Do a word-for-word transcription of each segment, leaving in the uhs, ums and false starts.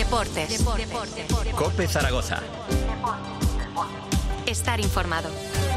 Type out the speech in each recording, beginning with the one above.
Deportes. Deportes. Deportes. COPE Zaragoza. Estar informado.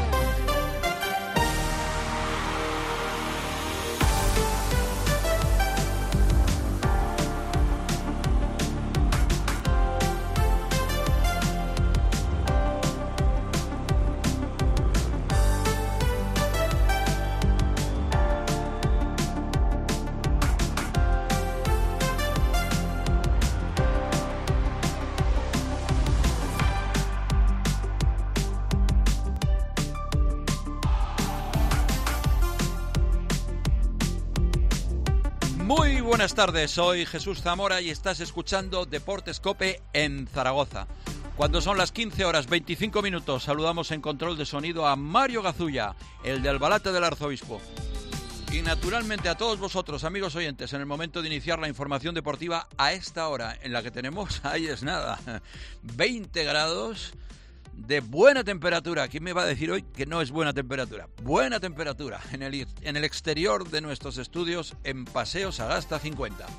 Muy buenas tardes, soy Jesús Zamora y estás escuchando Deportes COPE en Zaragoza. Cuando son las quince horas veinticinco minutos, saludamos en control de sonido a Mario Gazulla, el del Balate del Arzobispo. Y naturalmente a todos vosotros, amigos oyentes, en el momento de iniciar la información deportiva a esta hora, en la que tenemos, ahí es nada, veinte grados de buena temperatura. ¿Quién me va a decir hoy que no es buena temperatura? Buena temperatura en el, en el exterior de nuestros estudios en Paseo Sagasta cincuenta.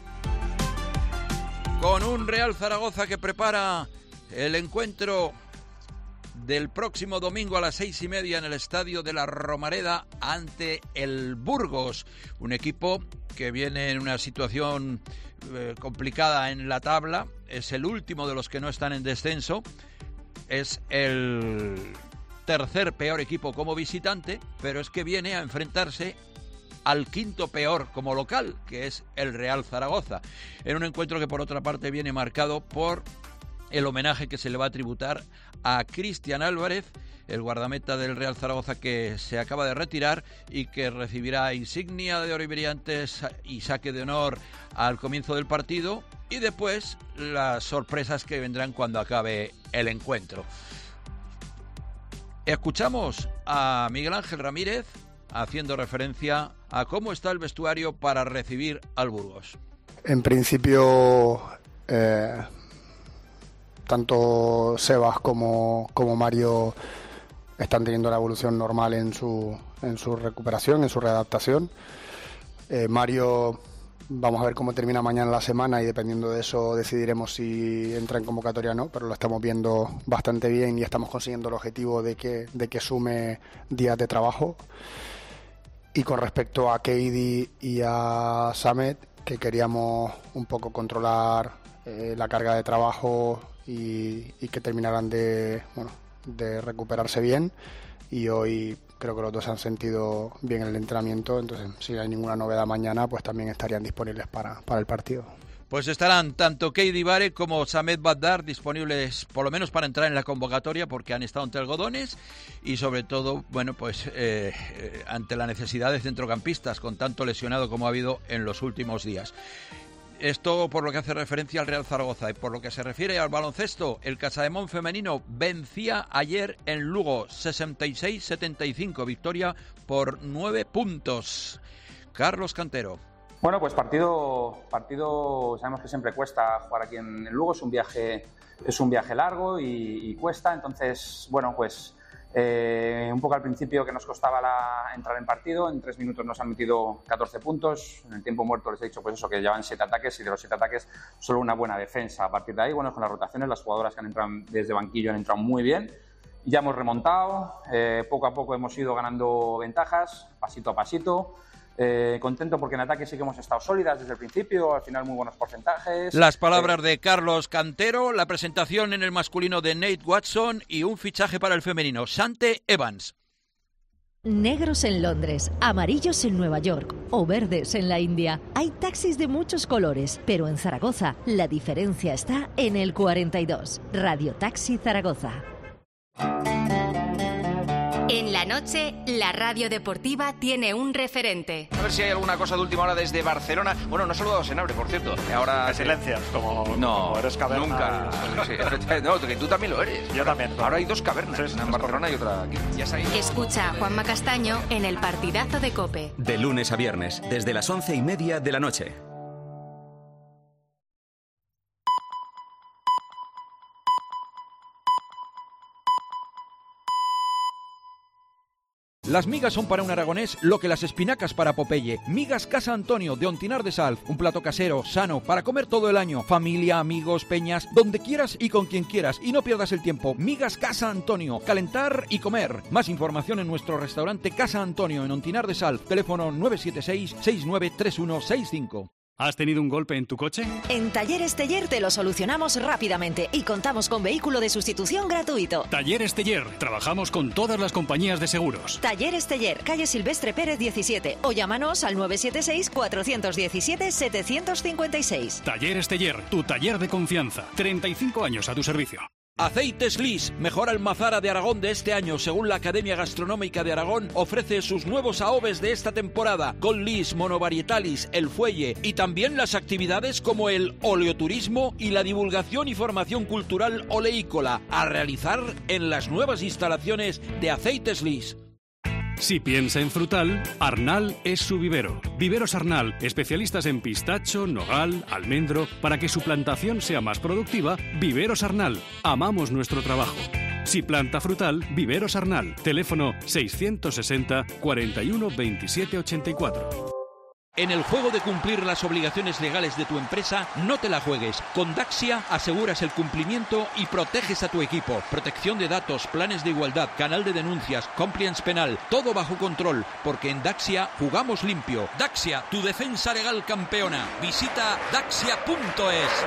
Con un Real Zaragoza que prepara el encuentro del próximo domingo a las seis y media en el estadio de la Romareda ante el Burgos. Un equipo que viene en una situación eh, complicada en la tabla. Es el último de los que no están en descenso. Es el tercer peor equipo como visitante, pero es que viene a enfrentarse al quinto peor como local, que es el Real Zaragoza, en un encuentro que por otra parte viene marcado por el homenaje que se le va a tributar a Cristian Álvarez, el guardameta del Real Zaragoza que se acaba de retirar y que recibirá insignia de oro y brillantes y saque de honor al comienzo del partido, y después las sorpresas que vendrán cuando acabe el encuentro. Escuchamos a Miguel Ángel Ramírez haciendo referencia a cómo está el vestuario para recibir al Burgos. En principio, eh, tanto Sebas como, como Mario están teniendo la evolución normal en su, en su recuperación, en su readaptación. Eh, Mario, vamos a ver cómo termina mañana la semana y dependiendo de eso decidiremos si entra en convocatoria o no, pero lo estamos viendo bastante bien y estamos consiguiendo el objetivo de que, de que sume días de trabajo. Y con respecto a Keidi y a Samet, que queríamos un poco controlar eh, la carga de trabajo y, y que terminaran de, bueno, de recuperarse bien, y hoy creo que los dos han sentido bien el entrenamiento, entonces si no hay ninguna novedad mañana pues también estarían disponibles para, para el partido. Pues estarán tanto Keidi Bare como Samet Badar disponibles por lo menos para entrar en la convocatoria, porque han estado entre algodones y sobre todo, bueno, pues eh, eh, ante la necesidad de centrocampistas con tanto lesionado como ha habido en los últimos días. Esto por lo que hace referencia al Real Zaragoza. Y por lo que se refiere al baloncesto, el Casademón femenino vencía ayer en Lugo sesenta y seis setenta y cinco, victoria por nueve puntos. Carlos Cantero. Bueno, pues partido, partido sabemos que siempre cuesta jugar aquí en Lugo, es un viaje, es un viaje largo y, y cuesta, entonces, bueno, pues eh, un poco al principio que nos costaba la, entrar en partido, en tres minutos nos han metido catorce puntos, en el tiempo muerto les he dicho pues eso, que llevan siete ataques y de los siete ataques solo una buena defensa. A partir de ahí, bueno, con las rotaciones, las jugadoras que han entrado desde banquillo han entrado muy bien, ya hemos remontado, eh, poco a poco hemos ido ganando ventajas, pasito a pasito. Eh, contento porque en ataque sí que hemos estado sólidas desde el principio, al final muy buenos porcentajes. Las palabras eh... de Carlos Cantero, la presentación en el masculino de Nate Watson y un fichaje para el femenino, Sante Evans. Negros en Londres, amarillos en Nueva York o verdes en la India. Hay taxis de muchos colores, pero en Zaragoza la diferencia está en el cuarenta y dos. Radio Taxi Zaragoza. En la noche, la radio deportiva tiene un referente. A ver si hay alguna cosa de última hora desde Barcelona. Bueno, no he saludado a Senabre, por cierto. Ahora me silencias, como, no, como eres caverna. Nunca. Sí, no, que tú también lo eres. Yo también. Ahora hay dos cavernas, sí, una en Barcelona y otra aquí. Ya sabéis. Escucha a Juanma Castaño en el partidazo de COPE. De lunes a viernes, desde las once y media de la noche. Las migas son para un aragonés lo que las espinacas para Popeye. Migas Casa Antonio de Ontinar de Salv, un plato casero, sano, para comer todo el año. Familia, amigos, peñas, donde quieras y con quien quieras. Y no pierdas el tiempo. Migas Casa Antonio, calentar y comer. Más información en nuestro restaurante Casa Antonio en Ontinar de Salv. Teléfono nueve siete seis, seis nueve tres uno seis cinco. ¿Has tenido un golpe en tu coche? En Talleres Teller te lo solucionamos rápidamente y contamos con vehículo de sustitución gratuito. Talleres Teller. Trabajamos con todas las compañías de seguros. Talleres Teller, calle Silvestre Pérez diecisiete o llámanos al nueve siete seis, cuatro uno siete, siete cinco seis. Talleres Teller, tu taller de confianza. treinta y cinco años a tu servicio. Aceites Lis, mejor almazara de Aragón de este año, según la Academia Gastronómica de Aragón, ofrece sus nuevos aoves de esta temporada, con Lis, Monovarietalis, El Fuelle y también las actividades como el oleoturismo y la divulgación y formación cultural oleícola, a realizar en las nuevas instalaciones de Aceites Lis. Si piensa en frutal, Arnal es su vivero. Viveros Arnal, especialistas en pistacho, nogal, almendro. Para que su plantación sea más productiva, Viveros Arnal. Amamos nuestro trabajo. Si planta frutal, Viveros Arnal. Teléfono seiscientos sesenta, cuarenta y uno, veintisiete ochenta y cuatro. En el juego de cumplir las obligaciones legales de tu empresa, no te la juegues. Con Daxia aseguras el cumplimiento y proteges a tu equipo. Protección de datos, planes de igualdad, canal de denuncias, compliance penal, todo bajo control, porque en Daxia jugamos limpio. Daxia, tu defensa legal campeona. Visita daxia punto es.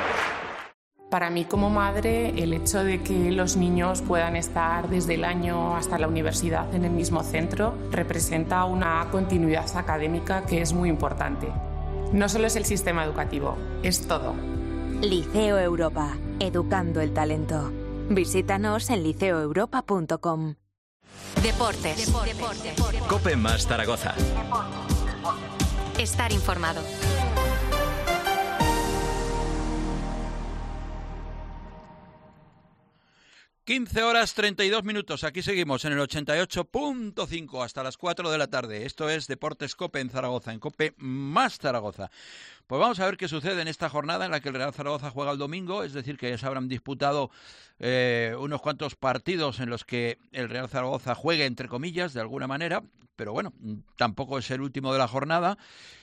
Para mí como madre, el hecho de que los niños puedan estar desde el año hasta la universidad en el mismo centro representa una continuidad académica que es muy importante. No solo es el sistema educativo, es todo. Liceo Europa, educando el talento. Visítanos en liceo europa punto com. Deportes. Deportes. COPE más Zaragoza. Estar informado. quince horas treinta y dos minutos, aquí seguimos en el ochenta y ocho punto cinco hasta las cuatro de la tarde. Esto es Deportes COPE en Zaragoza, en COPE más Zaragoza. Pues vamos a ver qué sucede en esta jornada en la que el Real Zaragoza juega el domingo, es decir, que ya se habrán disputado eh, unos cuantos partidos en los que el Real Zaragoza juegue, entre comillas, de alguna manera, pero bueno, tampoco es el último de la jornada.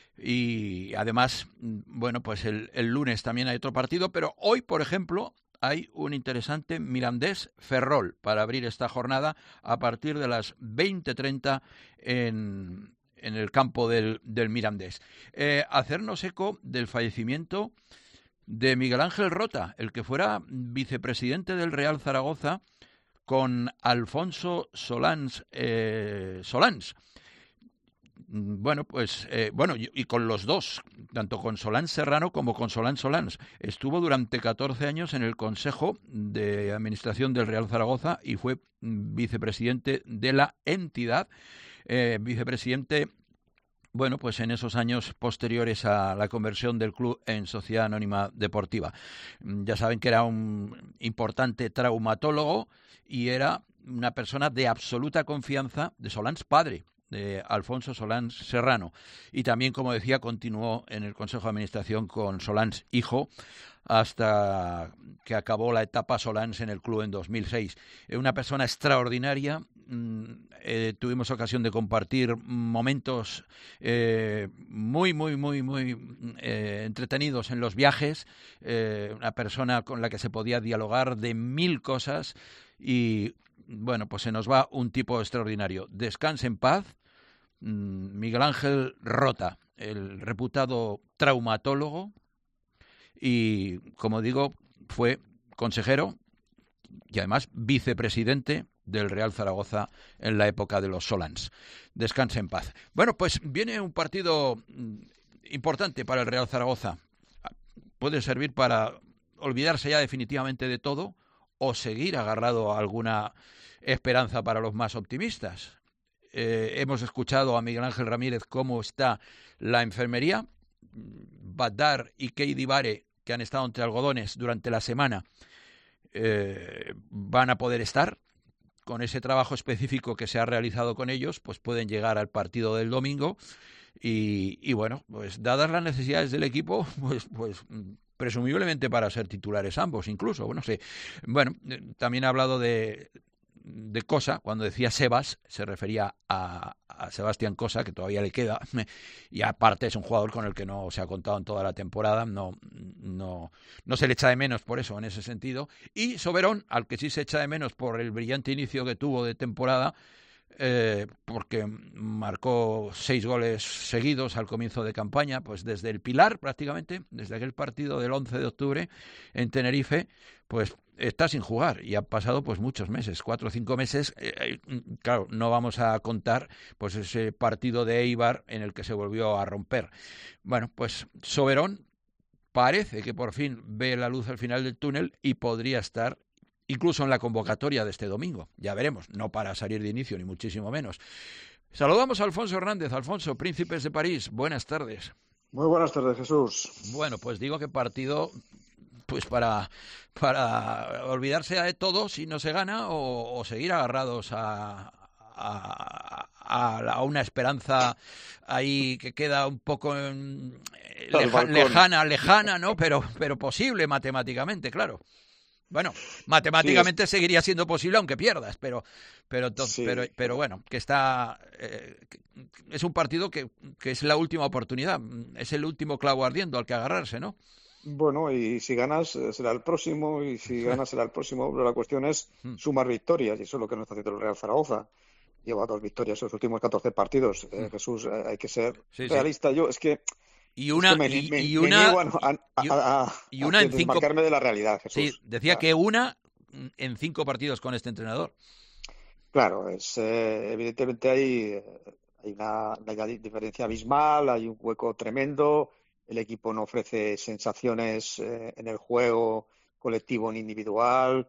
Y además, bueno, pues el, el lunes también hay otro partido, pero hoy, por ejemplo, hay un interesante Mirandés-Ferrol para abrir esta jornada a partir de las veinte treinta en, en el campo del, del Mirandés. Eh, hacernos eco del fallecimiento de Miguel Ángel Rota, el que fuera vicepresidente del Real Zaragoza con Alfonso Solans. Eh, Solans. Bueno, pues, eh, bueno, y, y con los dos, tanto con Solán Serrano como con Solán Solans. Estuvo durante catorce años en el Consejo de Administración del Real Zaragoza y fue vicepresidente de la entidad, eh, vicepresidente, bueno, pues en esos años posteriores a la conversión del club en Sociedad Anónima Deportiva. Ya saben que era un importante traumatólogo y era una persona de absoluta confianza de Solans padre, de Alfonso Solans Serrano, y también, como decía, continuó en el Consejo de Administración con Solans hijo hasta que acabó la etapa Solans en el club en dos mil seis. Una persona extraordinaria. Eh, tuvimos ocasión de compartir momentos eh, muy, muy, muy, muy eh, entretenidos en los viajes. Eh, una persona con la que se podía dialogar de mil cosas y, bueno, pues se nos va un tipo extraordinario. Descanse en paz, Miguel Ángel Rota, el reputado traumatólogo y, como digo, fue consejero y además vicepresidente del Real Zaragoza en la época de los Solans. Descanse en paz. Bueno, pues viene un partido importante para el Real Zaragoza. Puede servir para olvidarse ya definitivamente de todo o seguir agarrado a alguna esperanza para los más optimistas. Eh, hemos escuchado a Miguel Ángel Ramírez cómo está la enfermería. Badar y Keidi Bare, que han estado entre algodones durante la semana, eh, van a poder estar. Con ese trabajo específico que se ha realizado con ellos, pues pueden llegar al partido del domingo y, y bueno, pues dadas las necesidades del equipo, pues, pues presumiblemente para ser titulares ambos, incluso, no sé. Bueno, también ha hablado de de Cosa, cuando decía Sebas, se refería a, a Sebastián Cosa, que todavía le queda, y aparte es un jugador con el que no se ha contado en toda la temporada, no, no, no se le echa de menos por eso, en ese sentido. Y Soberón, al que sí se echa de menos por el brillante inicio que tuvo de temporada, Eh, porque marcó seis goles seguidos al comienzo de campaña, pues desde el Pilar prácticamente, desde aquel partido del once de octubre en Tenerife, pues está sin jugar y han pasado pues muchos meses, cuatro o cinco meses. Eh, claro, no vamos a contar pues ese partido de Eibar en el que se volvió a romper. Bueno, pues Soberón parece que por fin ve la luz al final del túnel y podría estar incluso en la convocatoria de este domingo. Ya veremos, no para salir de inicio, ni muchísimo menos. Saludamos a Alfonso Hernández. Alfonso, Príncipes de París, buenas tardes. Muy buenas tardes, Jesús. Bueno, pues digo que partido pues para, para olvidarse de todo si no se gana o, o seguir agarrados a, a, a, a una esperanza ahí que queda un poco en, leja, lejana, lejana, ¿no? Pero, pero posible matemáticamente, claro. Bueno, matemáticamente sí, seguiría siendo posible aunque pierdas, pero pero sí. pero, pero bueno, que está eh, que es un partido que, que es la última oportunidad, es el último clavo ardiendo al que agarrarse, ¿no? Bueno, y si ganas será el próximo, y si ganas será el próximo, pero la cuestión es sumar victorias, y eso es lo que no está haciendo el Real Zaragoza. Lleva dos victorias en los últimos catorce partidos. Eh, Jesús, eh, hay que ser sí, realista. Sí. Yo es que Y una, es que me, y, me, y una, me a, a, a, y una a en cinco. Desmarcarme de la realidad, Jesús. Sí, decía claro. que una en cinco partidos con este entrenador. Claro, es eh, evidentemente hay, hay una, una diferencia abismal, hay un hueco tremendo. El equipo no ofrece sensaciones eh, en el juego colectivo ni individual.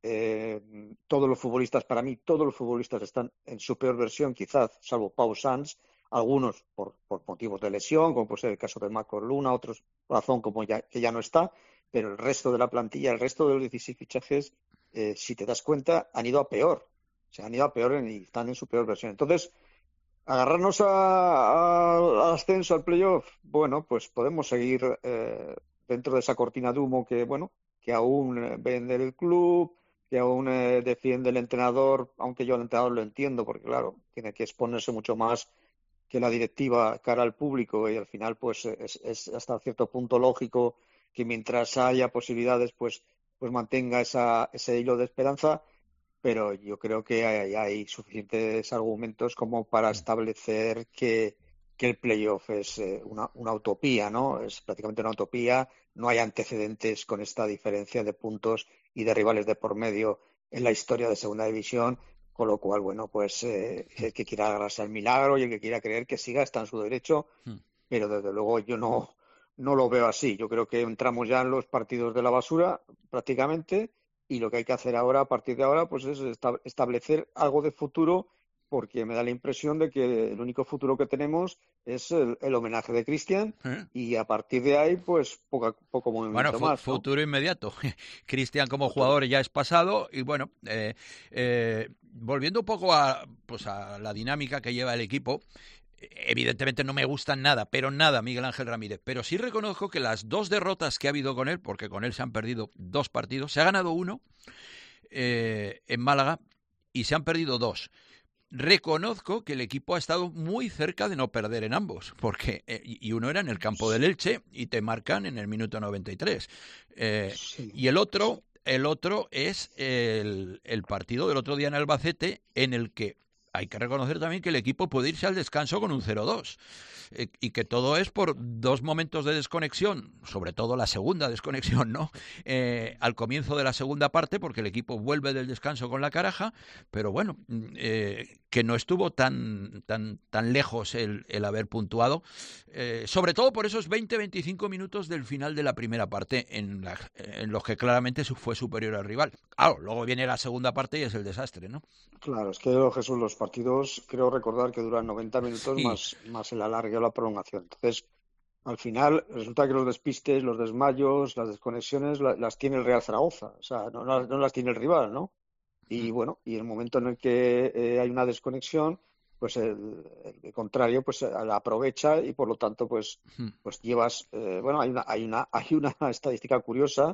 Eh, todos los futbolistas, para mí, todos los futbolistas están en su peor versión, quizás, salvo Pau Sanz. Algunos por, por motivos de lesión, como puede ser el caso de Marcos Luna, otros por razón como ya, que ya no está, pero el resto de la plantilla, el resto de los dieciséis fichajes, eh, si te das cuenta, han ido a peor. O sea, han ido a peor y están en su peor versión. Entonces, agarrarnos a, a, al ascenso, al playoff, bueno, pues podemos seguir eh, dentro de esa cortina de humo que, bueno, que aún eh, vende el club, que aún eh, defiende el entrenador, aunque yo al entrenador lo entiendo, porque claro, tiene que exponerse mucho más que la directiva cara al público, y al final pues es, es hasta cierto punto lógico que mientras haya posibilidades pues pues mantenga esa, ese hilo de esperanza, pero yo creo que hay, hay suficientes argumentos como para establecer que, que el playoff es eh, una, una utopía, ¿no? Es prácticamente una utopía, no hay antecedentes con esta diferencia de puntos y de rivales de por medio en la historia de Segunda División. Con lo cual, bueno, pues eh, el que quiera agarrarse al milagro y el que quiera creer que siga está en su derecho, pero desde luego yo no, no lo veo así. Yo creo que entramos ya en los partidos de la basura prácticamente, y lo que hay que hacer ahora, a partir de ahora, pues es establecer algo de futuro, porque me da la impresión de que el único futuro que tenemos es el, el homenaje de Cristian, ¿eh? Y a partir de ahí, pues poco, poco movimiento bueno, fu más, ¿no? Futuro inmediato. Cristian como jugador ya es pasado, y bueno, eh, eh, volviendo un poco a, pues a la dinámica que lleva el equipo, evidentemente no me gustan nada, pero nada Miguel Ángel Ramírez, pero sí reconozco que las dos derrotas que ha habido con él, porque con él se han perdido dos partidos, se ha ganado uno eh, en Málaga y se han perdido dos. Reconozco que el equipo ha estado muy cerca de no perder en ambos, porque eh, y uno era en el campo del Elche y te marcan en el minuto noventa y tres. Eh, sí. Y el otro, el otro es el, el partido del otro día en Albacete, en el que hay que reconocer también que el equipo puede irse al descanso con un cero dos. Eh, y que todo es por dos momentos de desconexión, sobre todo la segunda desconexión, ¿no? Eh, al comienzo de la segunda parte, porque el equipo vuelve del descanso con la caraja, pero bueno, eh, que no estuvo tan tan tan lejos el, el haber puntuado, eh, sobre todo por esos veinte a veinticinco minutos del final de la primera parte, en, la, en los que claramente fue superior al rival. Claro, luego viene la segunda parte y es el desastre, ¿no? Claro, es que Jesús, los partidos, creo recordar que duran noventa minutos sí. más, más el alargue o la prolongación. Entonces, al final, resulta que los despistes, los desmayos, las desconexiones la, las tiene el Real Zaragoza. O sea, no, no, no las tiene el rival, ¿no? Y bueno, y el momento en el que eh, hay una desconexión, pues el, el contrario pues la aprovecha y por lo tanto pues pues llevas eh, bueno hay una hay una hay una estadística curiosa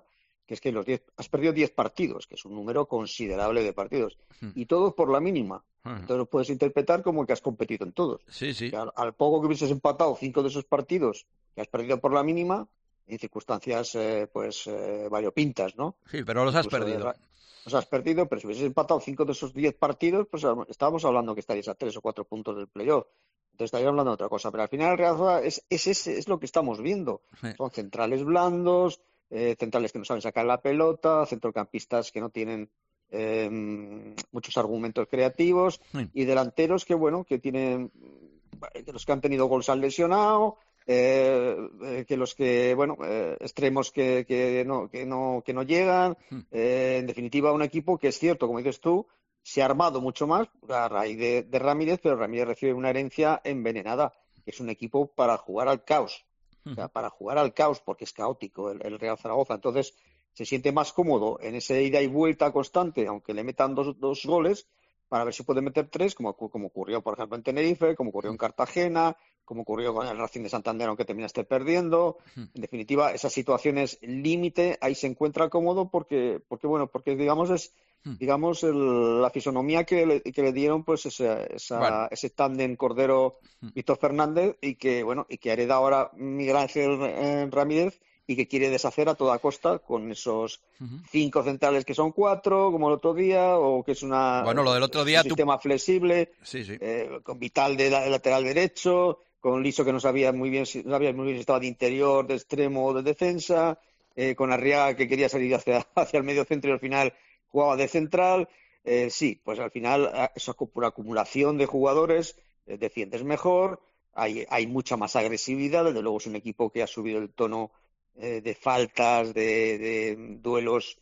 que es que los diez, has perdido diez partidos, que es un número considerable de partidos, y todos por la mínima. Entonces lo puedes interpretar como que has competido en todos. Sí, sí. Que al, al poco que hubieses empatado cinco de esos partidos que has perdido por la mínima, en circunstancias eh, pues eh, variopintas, ¿no? Sí, pero los has Incluso perdido. De, los has perdido, pero si hubieses empatado cinco de esos diez partidos, pues estábamos hablando que estarías a tres o cuatro puntos del playoff. Entonces estaríamos hablando de otra cosa. Pero al final el Real Zaragoza es, es, es, es lo que estamos viendo. Sí. Son centrales blandos, eh, centrales que no saben sacar la pelota, centrocampistas que no tienen eh, muchos argumentos creativos sí. y delanteros que, bueno, que tienen, que los que han tenido gols han lesionado, eh, eh, que los que, bueno, eh, extremos que, que, no, que, no, que no llegan. Eh, en definitiva, un equipo que es cierto, como dices tú, se ha armado mucho más a raíz de, de Ramírez, pero Ramírez recibe una herencia envenenada, que es un equipo para jugar al caos. O sea, para jugar al caos, porque es caótico el, el Real Zaragoza. Entonces, se siente más cómodo en ese ida y vuelta constante, aunque le metan dos, dos goles, para ver si puede meter tres, como, como ocurrió, por ejemplo, en Tenerife, como ocurrió en Cartagena, como ocurrió con el Racing de Santander, aunque terminaste perdiendo. En definitiva, esas situaciones límite, ahí se encuentra cómodo porque, porque bueno, porque digamos es digamos el, la fisonomía que le, que le dieron pues esa, esa, bueno. ese tándem Cordero Víctor Fernández y que bueno y que hereda ahora Miguel Ángel eh, Ramírez y que quiere deshacer a toda costa con esos uh-huh. cinco centrales que son cuatro como el otro día o que es una bueno lo del otro día un sistema tú... flexible sí, sí. Eh, con Vital de, la, de lateral derecho, con Liso que no sabía muy bien si no sabía muy bien si estaba de interior, de extremo o de defensa, eh, con Arriaga que quería salir hacia, hacia el medio centro y al final jugaba de central, eh, sí, pues al final esa por acumulación de jugadores eh, defiendes mejor, hay, hay mucha más agresividad, desde luego es un equipo que ha subido el tono eh, de faltas, de, de duelos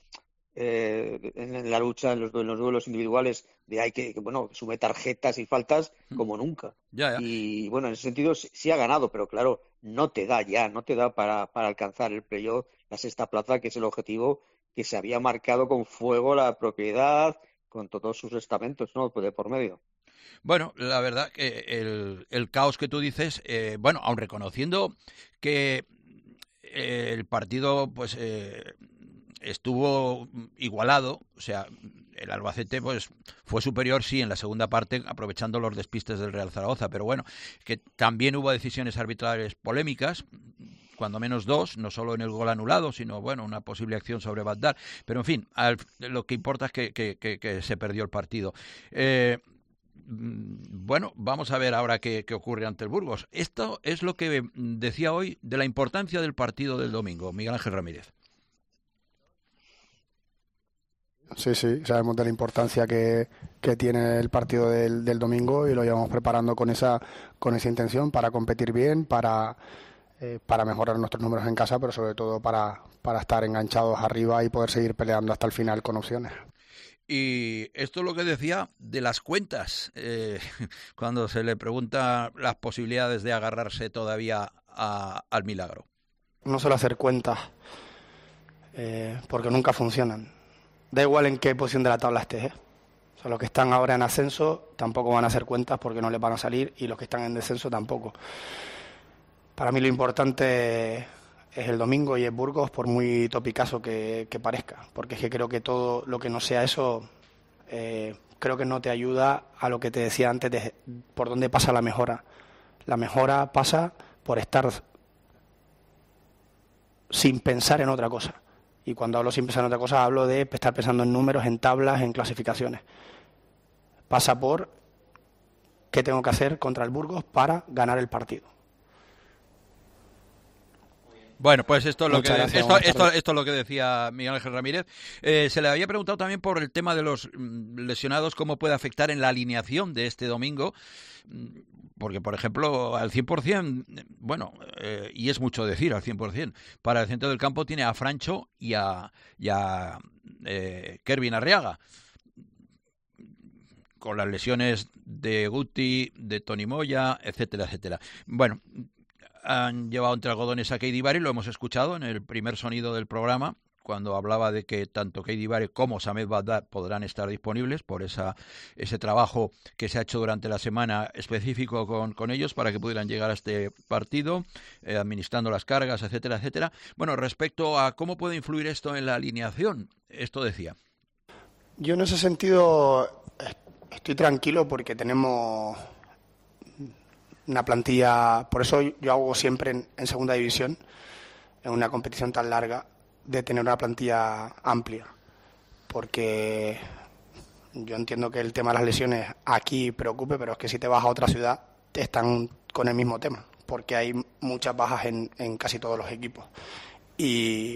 eh, en, en la lucha, en los, en los duelos individuales, de hay que, que bueno, sube tarjetas y faltas como nunca. Ya, ya. Y bueno, en ese sentido sí, sí ha ganado, pero claro, no te da ya, no te da para, para alcanzar el playoff, la sexta plaza, que es el objetivo que se había marcado con fuego la propiedad, con todos sus estamentos, ¿no? De por medio. Bueno, la verdad que el, el caos que tú dices, eh, bueno, aun reconociendo que eh, el partido pues eh, estuvo igualado, o sea, el Albacete pues fue superior, sí, en la segunda parte, aprovechando los despistes del Real Zaragoza, pero bueno, que también hubo decisiones arbitrales polémicas, cuando menos dos, no solo en el gol anulado, sino, bueno, una posible acción sobre Bagdad. Pero, en fin, al, lo que importa es que, que, que, que se perdió el partido. Eh, bueno, vamos a ver ahora qué, qué ocurre ante el Burgos. Esto es lo que decía hoy de la importancia del partido del domingo, Miguel Ángel Ramírez. Sí, sí, sabemos de la importancia que, que tiene el partido del, del domingo y lo llevamos preparando con esa, con esa intención para competir bien, para... Eh, para mejorar nuestros números en casa, pero sobre todo para, para estar enganchados arriba y poder seguir peleando hasta el final con opciones. Y esto es lo que decía de las cuentas, eh, cuando se le pregunta las posibilidades de agarrarse todavía a, al milagro. No suelo hacer cuentas, eh, porque nunca funcionan. Da igual en qué posición de la tabla estés, ¿eh? O sea, los que están ahora en ascenso tampoco van a hacer cuentas porque no les van a salir, y los que están en descenso tampoco. Para mí lo importante es el domingo y es Burgos, por muy topicazo que, que parezca, porque es que creo que todo lo que no sea eso, eh, creo que no te ayuda a lo que te decía antes de por dónde pasa la mejora. La mejora pasa por estar sin pensar en otra cosa. Y cuando hablo sin pensar en otra cosa, hablo de estar pensando en números, en tablas, en clasificaciones. Pasa por qué tengo que hacer contra el Burgos para ganar el partido. Bueno, pues esto es lo, que, gracias, esto, esto, esto es lo que decía Miguel Ángel Ramírez. Eh, se le había preguntado también por el tema de los lesionados, cómo puede afectar en la alineación de este domingo, porque, por ejemplo, al cien por ciento, bueno, eh, y es mucho decir, al cien por ciento, para el centro del campo tiene a Francho y a, y a eh, Kervin Arriaga, con las lesiones de Guti, de Toni Moya, etcétera, etcétera. Bueno, han llevado entre algodones a Keidi Bari, lo hemos escuchado en el primer sonido del programa, cuando hablaba de que tanto Keidi Bare como Samed Bagdad podrán estar disponibles por esa ese trabajo que se ha hecho durante la semana específico con, con ellos para que pudieran llegar a este partido, eh, administrando las cargas, etcétera, etcétera. Bueno, respecto a cómo puede influir esto en la alineación, esto decía. Yo en ese sentido estoy tranquilo porque tenemos una plantilla, por eso yo hago siempre en, en segunda división, en una competición tan larga, de tener una plantilla amplia, porque yo entiendo que el tema de las lesiones aquí preocupe, pero es que si te vas a otra ciudad están con el mismo tema, porque hay muchas bajas en, en casi todos los equipos, y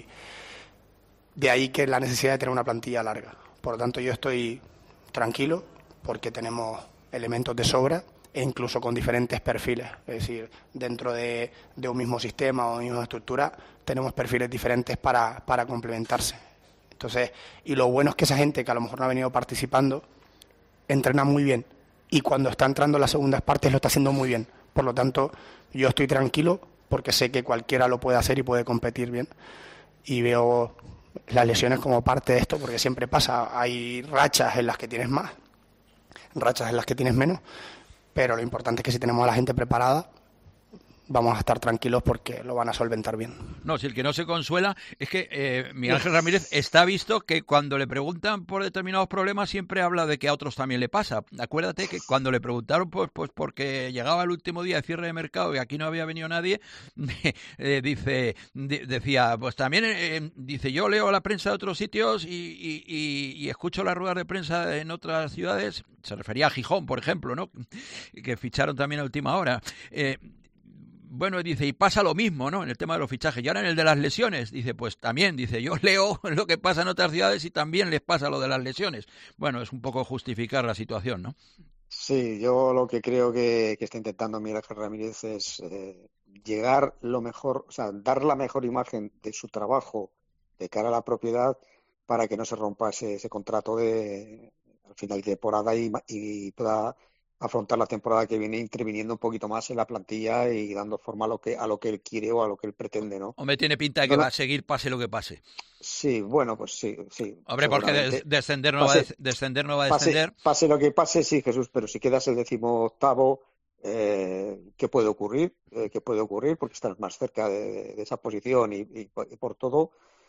de ahí que la necesidad de tener una plantilla larga. Por lo tanto, yo estoy tranquilo porque tenemos elementos de sobra e incluso con diferentes perfiles, es decir, dentro de, de un mismo sistema o misma estructura tenemos perfiles diferentes para, para complementarse. Entonces, y lo bueno es que esa gente que a lo mejor no ha venido participando entrena muy bien y cuando está entrando en las segundas partes lo está haciendo muy bien. Por lo tanto, yo estoy tranquilo porque sé que cualquiera lo puede hacer y puede competir bien, y veo las lesiones como parte de esto, porque siempre pasa, hay rachas en las que tienes más, rachas en las que tienes menos, pero lo importante es que si tenemos a la gente preparada, vamos a estar tranquilos porque lo van a solventar bien. No, si el que no se consuela es que eh, Miguel Ángel Ramírez está visto que cuando le preguntan por determinados problemas siempre habla de que a otros también le pasa. Acuérdate que cuando le preguntaron pues, pues porque llegaba el último día de cierre de mercado y aquí no había venido nadie, eh, dice de, decía, pues también, eh, dice, yo leo la prensa de otros sitios y, y, y, y escucho las ruedas de prensa en otras ciudades, se refería a Gijón, por ejemplo, ¿no? Que ficharon también a última hora. Eh, Bueno, dice, y pasa lo mismo, ¿no? En el tema de los fichajes. Y ahora en el de las lesiones, dice, pues también, dice, yo leo lo que pasa en otras ciudades y también les pasa lo de las lesiones. Bueno, es un poco justificar la situación, ¿no? Sí, yo lo que creo que, que está intentando Miguel Ángel Ramírez es eh, llegar lo mejor, o sea, dar la mejor imagen de su trabajo de cara a la propiedad para que no se rompa ese, ese contrato de al final de temporada y, y pueda afrontar la temporada que viene interviniendo un poquito más en la plantilla y dando forma a lo que a lo que él quiere o a lo que él pretende, ¿no? Hombre, tiene pinta de que no, va a seguir pase lo que pase. Sí, bueno, pues sí, sí. Hombre, porque des, descender no pase, va a descender no va a pase, descender. Pase lo que pase, sí, Jesús, pero si quedas el decimoctavo, eh, ¿qué puede ocurrir? Eh, ¿Qué puede ocurrir? Porque estás más cerca de, de esa posición y, y, y por todo.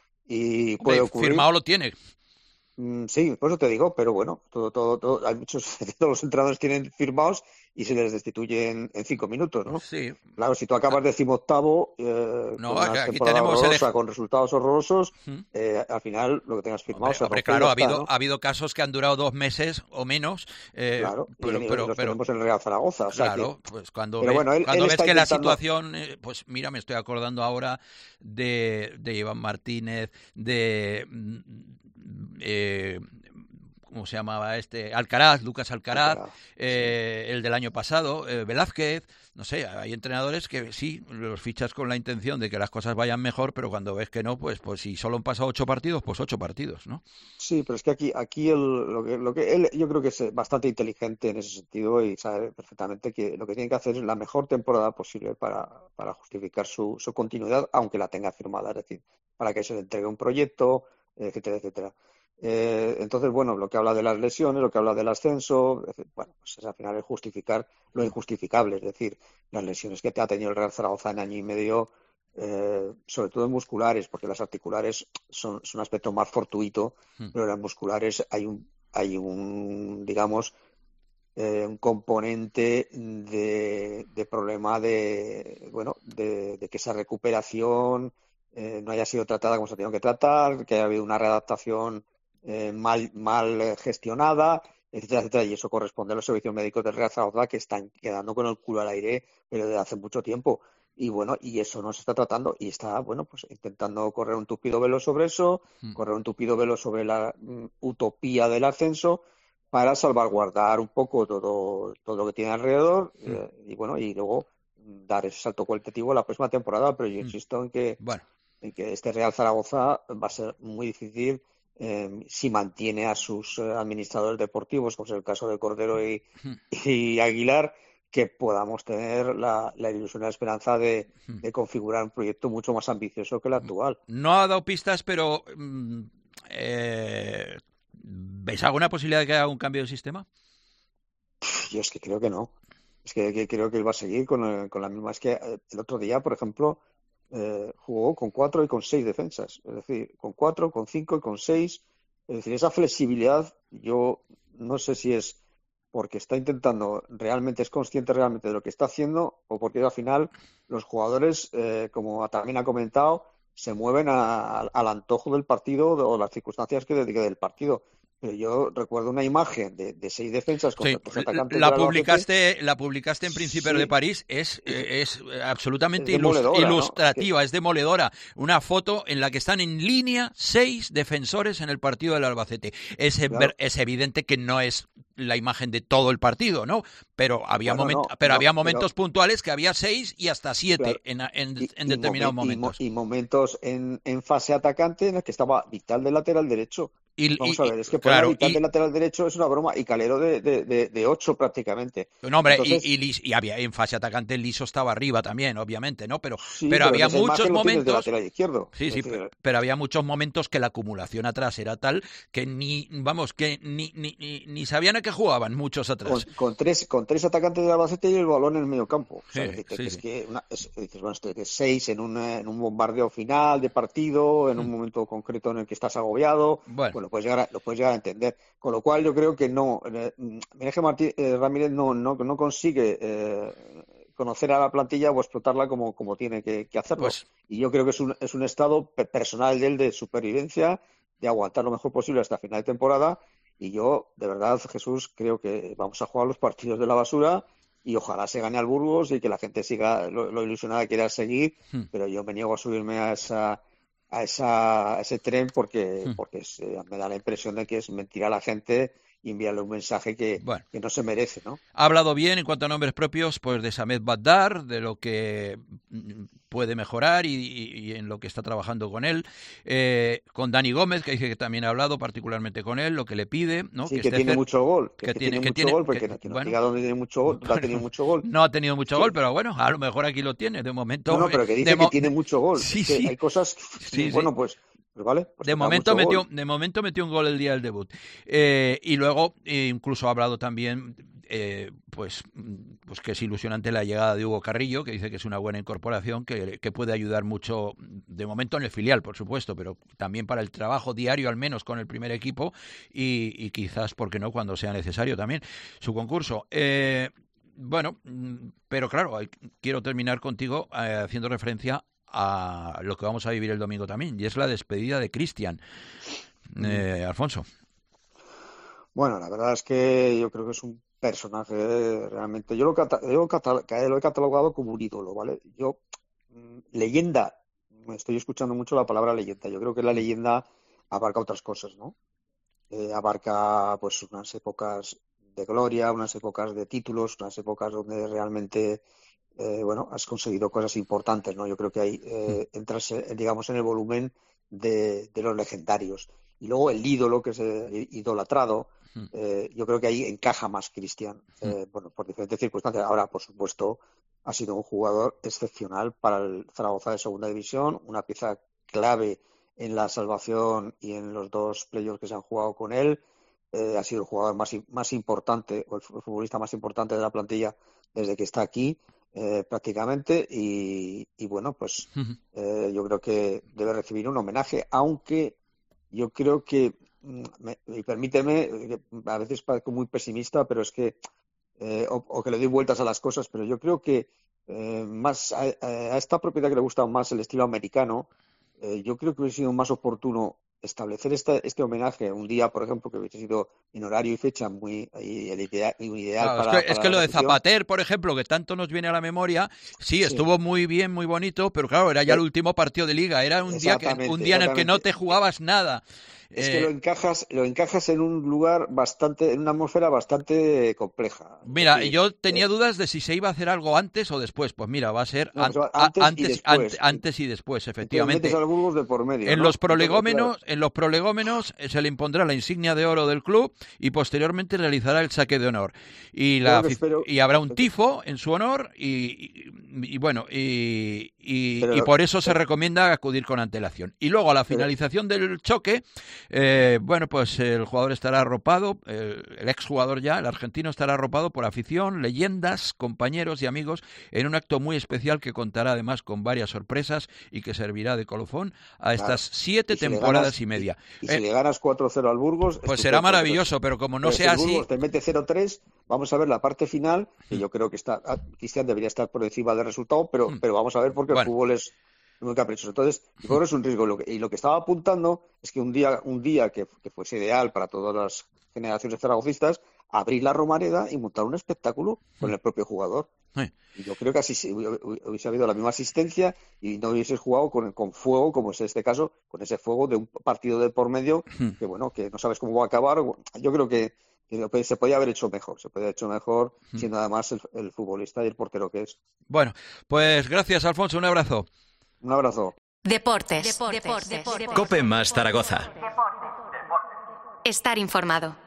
Y puede Hombre, ocurrir. Firmado lo tiene. Sí, por eso te digo, pero bueno, todo, todo, todo, hay muchos, todos los entrenadores tienen firmados y se les destituyen en cinco minutos, ¿no? Sí. Claro, si tú acabas decimoctavo, eh, no, con una aquí temporada tenemos horrorosa, el... con resultados horrorosos, ¿Mm? eh, al final lo que tengas firmado hombre, se hombre, rompe claro, y ya ha habido, está, ¿no? ha habido casos que han durado dos meses o menos. Eh, claro, pero, y, pero, y los pero, tenemos en el Real Zaragoza. O sea claro, que, pues cuando pero ves, bueno, él, cuando él ves está que intentando... la situación, eh, pues mira, me estoy acordando ahora de, de Iván Martínez, de... Eh, ¿cómo se llamaba este? Alcaraz, Lucas Alcaraz, Alcaraz eh, sí. el del año pasado, eh, Velázquez, no sé, hay entrenadores que sí, los fichas con la intención de que las cosas vayan mejor, pero cuando ves que no, pues pues si solo han pasado ocho partidos, pues ocho partidos, ¿no? Sí, pero es que aquí aquí el, lo que, lo que él yo creo que es bastante inteligente en ese sentido y sabe perfectamente que lo que tiene que hacer es la mejor temporada posible para, para justificar su, su continuidad, aunque la tenga firmada, es decir, para que se le entregue un proyecto, etcétera, etcétera. Eh, entonces, bueno, lo que habla de las lesiones, lo que habla del ascenso, bueno, pues es, al final es justificar lo injustificable, es decir, las lesiones que te ha tenido el Real Zaragoza en año y medio, eh, sobre todo en musculares, porque las articulares son, son un aspecto más fortuito, hmm. pero en las musculares hay un, hay un digamos, eh, un componente de, de problema de, bueno, de, de que esa recuperación eh, no haya sido tratada como se ha tenido que tratar, que haya habido una readaptación Eh, mal, mal gestionada, etcétera, etcétera, y eso corresponde a los servicios médicos del Real Zaragoza que están quedando con el culo al aire pero desde hace mucho tiempo y bueno, y eso no se está tratando y está, bueno, pues intentando correr un tupido velo sobre eso, mm. correr un tupido velo sobre la mm, utopía del ascenso para salvaguardar un poco todo, todo lo que tiene alrededor mm. eh, y bueno, y luego dar ese salto cualitativo la próxima temporada, pero yo mm. insisto en que, bueno. en que este Real Zaragoza va a ser muy difícil Eh, si mantiene a sus eh, administradores deportivos, como es el caso de Cordero y, y Aguilar, que podamos tener la, la ilusión y la esperanza de, de configurar un proyecto mucho más ambicioso que el actual. No ha dado pistas, pero eh, ¿ves alguna posibilidad de que haga un cambio de sistema? Yo es que creo que no. Es que, que creo que él va a seguir con, con la misma. Es que el otro día, por ejemplo, eh, jugó con cuatro y con seis defensas. Es decir, con cuatro, con cinco y con seis. Es decir, esa flexibilidad, yo no sé si es porque está intentando, realmente es consciente realmente de lo que está haciendo, o porque al final los jugadores, eh, como también ha comentado, se mueven a, a, al antojo del partido o las circunstancias que dedique del partido. Pero yo recuerdo una imagen de, de seis defensas contra sí, tres atacantes. La publicaste, la publicaste en Príncipe sí. de París, es, es absolutamente es ilustrativa, ¿no? Es demoledora. Una foto en la que están en línea seis defensores en el partido del Albacete. Es, claro. es evidente que no es la imagen de todo el partido, ¿no? Pero había, bueno, moment, no, pero no, había momentos pero... puntuales que había seis y hasta siete claro. en, en, y, en determinados y momentos. Y, y momentos en, en fase atacante en el que estaba Vital del lateral derecho. Y, Vamos y, a ver, es que poner claro, Vital y, del lateral derecho es una broma, y Calero de, de, de, de ocho prácticamente. No, hombre, Entonces, y, y, y había en fase atacante Liso estaba arriba también, obviamente, ¿no? Pero, sí, pero, pero había muchos momentos. De lateral izquierdo. Sí, sí, pero, pero había muchos momentos que la acumulación atrás era tal que ni, vamos, que ni, ni, ni, ni sabían a qué jugaban muchos atrás. Con, con tres con tres atacantes de Albacete y el balón en el medio campo. O sea, sí, que, sí, que es sí. que una, es, dices, bueno, esto es seis en un, en un bombardeo final de partido, en un mm. momento concreto en el que estás agobiado, bueno, pues lo puedes llegar a, lo puedes llegar a entender. Con lo cual yo creo que no, eh, Miguel Martí, eh, Ramírez no, no, no consigue eh, conocer a la plantilla o explotarla como, como tiene que, que hacerlo. Pues... Y yo creo que es un, es un estado personal de él de supervivencia, de aguantar lo mejor posible hasta final de temporada. Y yo, de verdad, Jesús, creo que vamos a jugar los partidos de la basura y ojalá se gane al Burgos y que la gente siga lo, lo ilusionada que quiera seguir, hmm. pero yo me niego a subirme a esa a, esa, a ese tren porque, hmm. porque es, eh, me da la impresión de que es mentir a la gente y enviarle un mensaje que, bueno, que no se merece, ¿no? Ha hablado bien en cuanto a nombres propios, pues de Samed Badar, de lo que puede mejorar y, y, y en lo que está trabajando con él, eh, con Dani Gómez, que dice que también ha hablado particularmente con él, lo que le pide, ¿no? Sí, que, que tiene cer- mucho gol, que, que, que tiene, tiene mucho tiene, gol, porque que, no, que bueno, no diga dónde tiene mucho gol, no ha tenido mucho gol. No ha tenido mucho sí. gol, pero bueno, a lo mejor aquí lo tiene, de momento. No, no, pero que dice de que mo- tiene mucho gol, sí, es que sí. hay cosas, sí, bueno, sí. pues... Pues vale, pues de, momento metió, de momento metió un gol el día del debut. Eh, y luego eh, incluso ha hablado también, eh, pues, pues que es ilusionante la llegada de Hugo Carrillo, que dice que es una buena incorporación, que, que puede ayudar mucho, de momento en el filial, por supuesto, pero también para el trabajo diario, al menos con el primer equipo, y, y quizás, ¿por qué no?, cuando sea necesario también su concurso. Eh, bueno, pero claro, quiero terminar contigo eh, haciendo referencia a lo que vamos a vivir el domingo también, y es la despedida de Cristian. Eh, Alfonso. Bueno, la verdad es que yo creo que es un personaje realmente, yo lo, cata- yo cata- lo he catalogado como un ídolo, ¿vale? Yo, leyenda, estoy escuchando mucho la palabra leyenda, yo creo que la leyenda abarca otras cosas, ¿no? Eh, abarca pues unas épocas de gloria, unas épocas de títulos, unas épocas donde realmente Eh, bueno, has conseguido cosas importantes, ¿no? Yo creo que ahí eh, entras, eh, digamos, en el volumen de, de los legendarios. Y luego el ídolo, que es eh, idolatrado, eh, yo creo que ahí encaja más Cristian, eh, bueno, por diferentes circunstancias. Ahora, por supuesto, ha sido un jugador excepcional para el Zaragoza de Segunda División, una pieza clave en la salvación y en los dos playoffs que se han jugado con él. Eh, ha sido el jugador más, más importante, o el futbolista más importante de la plantilla desde que está aquí. Eh, prácticamente y, y bueno pues eh, yo creo que debe recibir un homenaje, aunque yo creo que me, y permíteme, a veces parezco muy pesimista, pero es que eh, o, o que le doy vueltas a las cosas, pero yo creo que eh, más a, a esta propiedad que le gusta más el estilo americano, eh, yo creo que hubiese sido más oportuno establecer este, este homenaje un día, por ejemplo, que hubiese sido en horario y fecha muy y el ideal, un ideal claro, para, es que, para es que lo de afición. Zapater, por ejemplo, que tanto nos viene a la memoria, sí, estuvo sí. muy bien, muy bonito, pero claro, era ya el último partido de liga, era un día que, un día en el que no te jugabas nada. Es eh... que lo encajas, lo encajas en un lugar bastante, en una atmósfera bastante compleja. Mira, sí, yo tenía eh... dudas de si se iba a hacer algo antes o después. Pues mira, va a ser no, an- antes, antes, y después. antes y después, efectivamente. Metes al Burgos de por medio, en ¿no? los prolegómenos, claro. en los prolegómenos se le impondrá la insignia de oro del club y posteriormente realizará el saque de honor. Y, la, espero... y habrá un tifo en su honor y, y, y bueno, y, y, pero... y por eso se recomienda acudir con antelación. Y luego a la finalización del choque, eh, bueno, pues el jugador estará arropado, el, el exjugador ya, el argentino estará arropado por afición, leyendas, compañeros y amigos en un acto muy especial que contará además con varias sorpresas y que servirá de colofón a estas claro. siete y si temporadas ganas, y media. Y, y si eh, le ganas cuatro cero al Burgos... Pues será maravilloso, pero como no pero sea si el Burgos así... te mete cero tres, vamos a ver la parte final, que yo creo que está Cristian debería estar por encima del resultado, pero, pero vamos a ver porque bueno. el fútbol es muy caprichoso. Entonces, yo creo que es un riesgo. Lo que, y lo que estaba apuntando es que un día, un día que, que fuese ideal para todas las generaciones zaragocistas, abrir la Romareda y montar un espectáculo con el propio jugador. Sí. Y yo creo que así hubiese habido la misma asistencia y no hubiese jugado con, con fuego, como es este caso, con ese fuego de un partido de por medio, que bueno, que no sabes cómo va a acabar. Yo creo que, que se podía haber hecho mejor, se podía haber hecho mejor siendo además el, el futbolista y el portero que es. Bueno, pues gracias, Alfonso, un abrazo. Un abrazo. Deportes. Deportes. Deportes. Deportes. COPE más Zaragoza. Estar informado.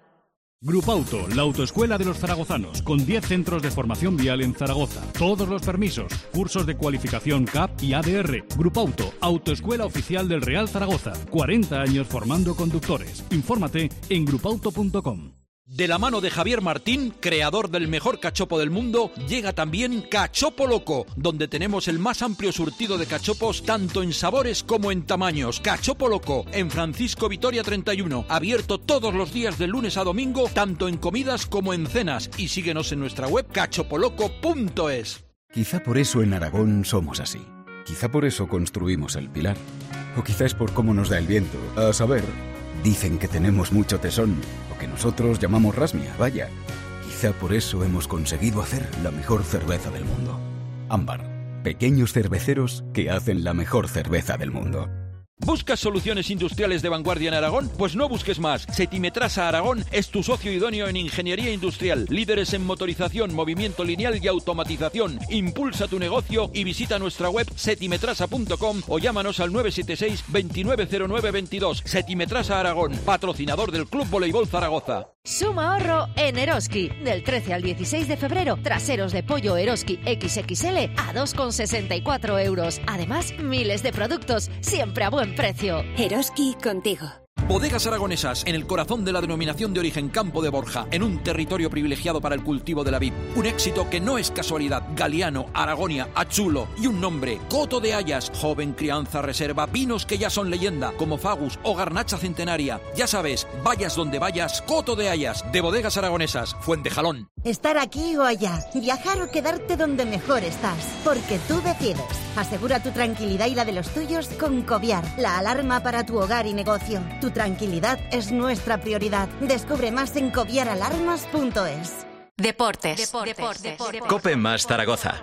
Grupauto, la autoescuela de los zaragozanos, con diez centros de formación vial en Zaragoza. Todos los permisos, cursos de cualificación C A P y A D R. Grupauto, autoescuela oficial del Real Zaragoza. cuarenta años formando conductores. Infórmate en grupauto punto com. De la mano de Javier Martín, creador del mejor cachopo del mundo, llega también Cachopo Loco, donde tenemos el más amplio surtido de cachopos tanto en sabores como en tamaños. Cachopo Loco, en Francisco Vitoria treinta y uno, abierto todos los días de lunes a domingo, tanto en comidas como en cenas. Y síguenos en nuestra web cachopoloco punto es. Quizá por eso en Aragón somos así. Quizá por eso construimos el Pilar. O quizá es por cómo nos da el viento. A saber, dicen que tenemos mucho tesón, o que nosotros llamamos rasmia, vaya. Quizá por eso hemos conseguido hacer la mejor cerveza del mundo. Ámbar, pequeños cerveceros que hacen la mejor cerveza del mundo. ¿Buscas soluciones industriales de vanguardia en Aragón? Pues no busques más. Setimetrasa Aragón es tu socio idóneo en ingeniería industrial. Líderes en motorización, movimiento lineal y automatización. Impulsa tu negocio y visita nuestra web setimetrasa punto com o llámanos al nueve siete seis, veintinueve cero nueve veintidós. Setimetrasa Aragón, patrocinador del Club Voleibol Zaragoza. Suma ahorro en Eroski. Del trece al dieciséis de febrero, traseros de pollo Eroski equis equis ele a dos con sesenta y cuatro euros. Además, miles de productos, siempre a buen precio. Eroski contigo. Bodegas Aragonesas, en el corazón de la denominación de origen Campo de Borja, en un territorio privilegiado para el cultivo de la vid. Un éxito que no es casualidad. Galiano, Aragonia, Achulo y un nombre, Coto de Hayas, joven crianza reserva, vinos que ya son leyenda, como Fagus o Garnacha Centenaria. Ya sabes, vayas donde vayas, Coto de Hayas, de Bodegas Aragonesas, Fuentejalón. Estar aquí o allá, viajar o quedarte donde mejor estás, porque tú decides. Asegura tu tranquilidad y la de los tuyos con Coviar, la alarma para tu hogar y negocio. Tu tranquilidad es nuestra prioridad. Descubre más en coviar alarmas punto es. Deportes. Deportes. Deportes. Deportes. COPE más Zaragoza.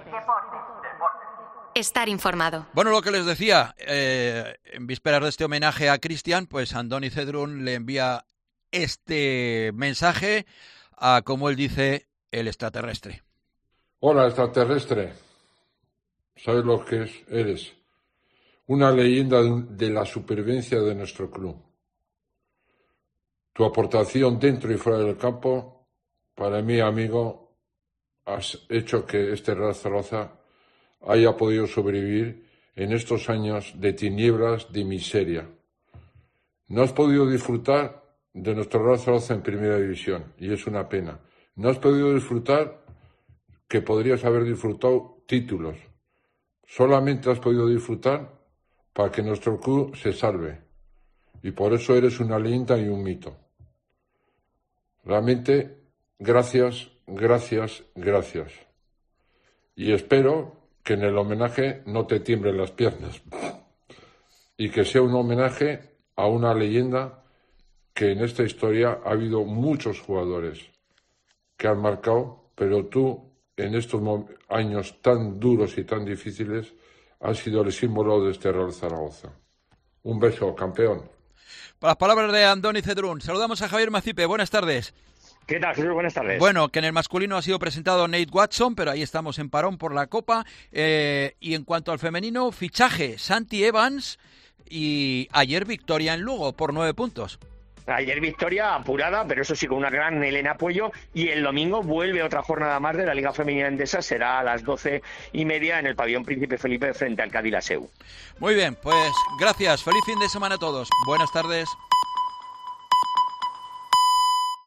Estar informado. Bueno, lo que les decía, eh, en vísperas de este homenaje a Cristian, pues Andoni Cedrún le envía este mensaje a, como él dice, el extraterrestre. Hola, extraterrestre. ¿Sabes lo que es? Eres una leyenda de la supervivencia de nuestro club. Tu aportación dentro y fuera del campo, para mí, amigo, has hecho que este Real Zaragoza haya podido sobrevivir en estos años de tinieblas, de miseria. No has podido disfrutar de nuestro Real Zaragoza en Primera División, y es una pena. No has podido disfrutar que podrías haber disfrutado títulos. Solamente has podido disfrutar para que nuestro club se salve. Y por eso eres una leyenda y un mito. Realmente, gracias, gracias, gracias. Y espero que en el homenaje no te tiemblen las piernas. Y que sea un homenaje a una leyenda que en esta historia ha habido muchos jugadores que han marcado, pero tú, en estos años tan duros y tan difíciles, has sido el símbolo de este Real Zaragoza. Un beso, campeón. Por las palabras de Andoni Cedrún, saludamos a Javier Macipe. Buenas tardes. ¿Qué tal, Jesús? Buenas tardes. Bueno, que en el masculino ha sido presentado Nate Watson, pero ahí estamos en parón por la Copa. Eh, y en cuanto al femenino, fichaje, Santi Evans y ayer victoria en Lugo por nueve puntos. Ayer victoria apurada, pero eso sí, con una gran Elena Puello, y el domingo vuelve otra jornada más de la Liga Femenina Endesa, será a las doce y media en el pabellón Príncipe Felipe frente al Cádiz Laseu. Muy bien, pues gracias, feliz fin de semana a todos, buenas tardes.